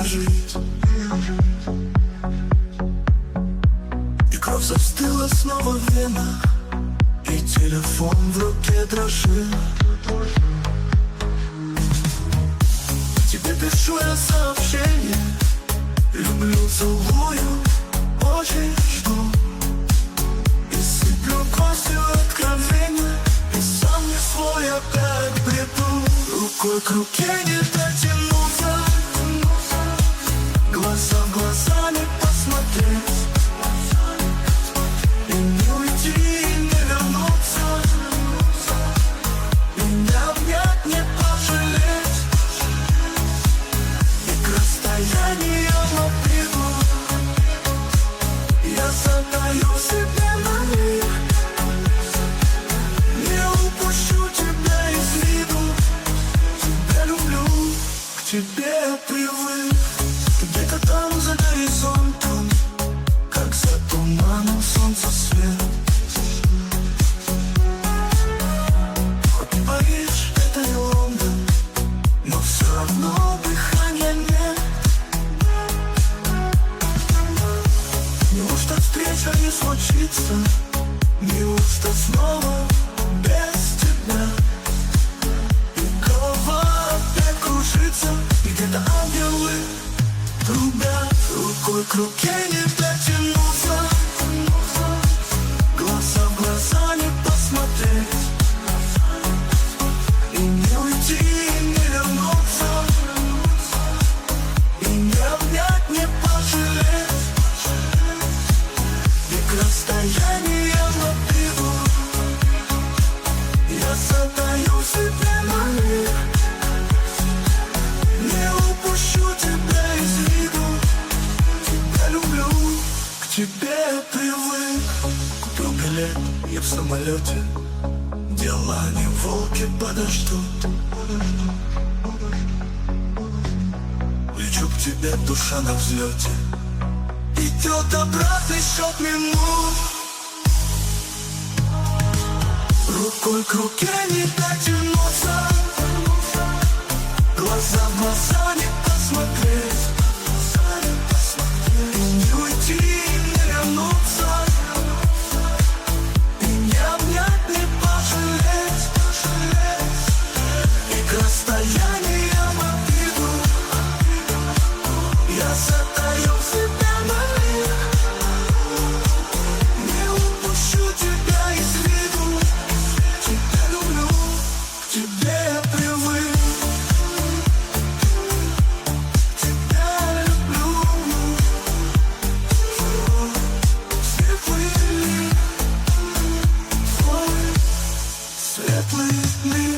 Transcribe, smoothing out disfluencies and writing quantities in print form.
жить. И кровь застыла снова в венах, и телефон в руке дрожит. Тебе пишу я сообщение: люблю, целую, очень жду. И сыплю костью откровения, и сам не свой опять бреду. Рукой к руке не дотянуться, глаза в глаза не посмотреть, и не уйти, и не вернуться, и не обнять, не пожалеть. И к расстояниям обиду я задаю себе на миг: не упущу тебя из виду. Тебя люблю, к тебе я привык. Ты где-то там за горизонтом, как за туманом солнца свет. Хоть не Париж, это не Лондон, но все равно дыхания нет. Неужто встреча не случится? Неужто снова без тебя? И голова опять кружится, и где-то ангелы трубят. Рукой к руке не дотянуться, глаза в глаза не посмотреть, и не уйти, и не вернуться, и не обнять, не пожалеть. И к расстояниям обиду я задаю себе на миг: не упущу тебя из виду. Тебя люблю, к тебе я привык. Купил билет, я в самолете, дела не волки подождут. Лечу к тебе, душа на взлете, идет обратный счет минут. Рукой к руке не дотянуться, глаза в глаза не посмотреть, и не уйти, и не вернуться, и не обнять, не пожалеть. И к расстояниям обиду я задаю себе на миг: не упущу тебя из виду. Тебя люблю, к тебе я привык. Тебя люблю. Светлый мир, твой светлый мир.